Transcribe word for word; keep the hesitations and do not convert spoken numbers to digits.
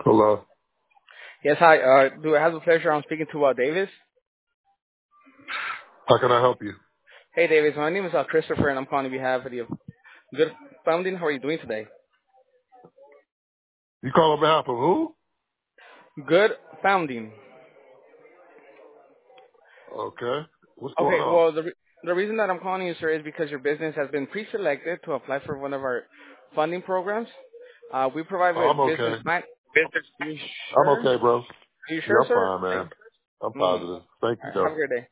Hello. Yes, hi. Uh, do I have the pleasure? I'm speaking to uh, Davis. How can I help you? Hey, Davis. My name is uh, Christopher, and I'm calling on behalf of the Good Founding. How are you doing today? You call on behalf of who? Good Founding. Okay. What's going Okay. on? Well, the re- the reason that I'm calling you, sir, is because your business has been pre-selected to apply for one of our funding programs. Uh, we provide Oh, with I'm business okay. plan. Are you I'm sure? okay, bro. Are you Yeah, sure, I'm sir? fine, man. I'm Mm. positive. Thank All you, right, though. have a great day.